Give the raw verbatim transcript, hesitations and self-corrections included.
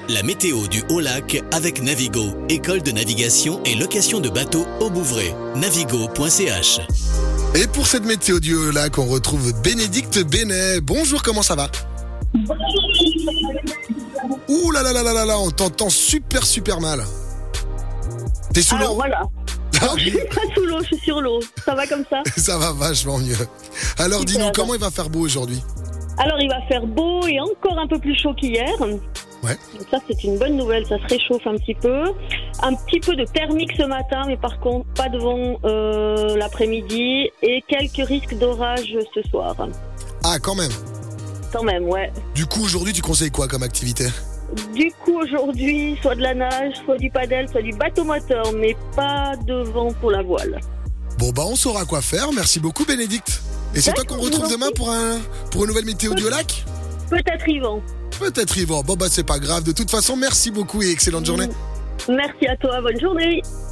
La météo du Haut-Lac avec Navigo, école de navigation et location de bateaux au Bouvray. navigo point c h. Et pour cette météo du Haut-Lac, on retrouve Bénédicte Benet. Bonjour, comment ça va? Ouh là là là là là là, on t'entend super super mal. T'es sous Alors l'eau? voilà. Non, je suis pas sous l'eau, je suis sur l'eau. Ça va comme ça? Ça va vachement mieux. Alors Super. dis-nous, comment il va faire beau aujourd'hui? Alors il va faire beau et encore un peu plus chaud qu'hier. Ouais. Donc ça c'est une bonne nouvelle, ça se réchauffe un petit peu. Un petit peu de thermique ce matin, mais par contre pas de vent euh, l'après-midi et quelques risques d'orage ce soir. Ah, quand même. Quand même, ouais. Du coup, aujourd'hui, tu conseilles quoi comme activité? Du coup aujourd'hui, soit de la nage, soit du paddle, soit du bateau moteur, mais pas de vent pour la voile. Bon bah on saura quoi faire, merci beaucoup Bénédicte. Et c'est toi qu'on D'accord, retrouve je vous en demain pour, un, pour une nouvelle météo du Haut-Lac? Peut-être Yvan. Peut-être Yvan, bon bah c'est pas grave, de toute façon merci beaucoup et excellente journée. Merci à toi, bonne journée.